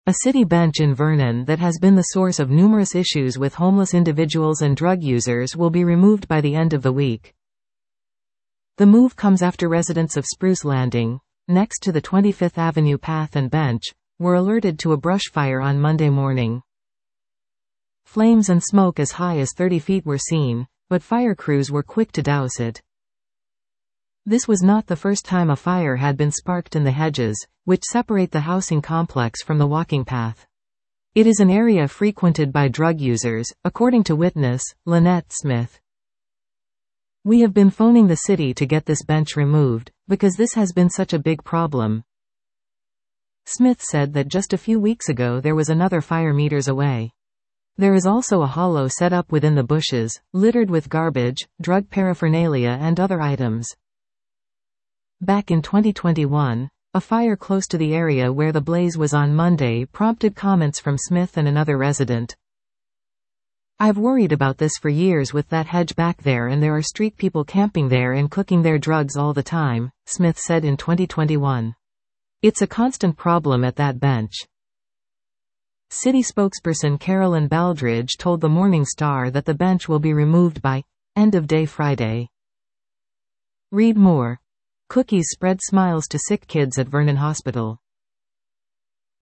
A city bench in Vernon that has been the source of numerous issues with homeless individuals and drug users will be removed by the end of the week. The move comes after residents of Spruce Landing, next to the 25th Avenue path and bench, were alerted to a brush fire on Monday morning. Flames and smoke as high as 30 feet were seen, but fire crews were quick to douse it. This was not the first time a fire had been sparked in the hedges, which separate the housing complex from the walking path. It is an area frequented by drug users, according to witness, Lynette Smith. "We have been phoning the city to get this bench removed, because this has been such a big problem." Smith said that just a few weeks ago there was another fire meters away. There is also a hollow set up within the bushes, littered with garbage, drug paraphernalia and other items. Back in 2021, a fire close to the area where the blaze was on Monday prompted comments from Smith and another resident. "I've worried about this for years with that hedge back there, and there are street people camping there and cooking their drugs all the time," Smith said in 2021. "It's a constant problem at that bench." City spokesperson Carolyn Baldridge told the Morning Star that the bench will be removed by end of day Friday. Read more. Cookies spread smiles to sick kids at Vernon Hospital.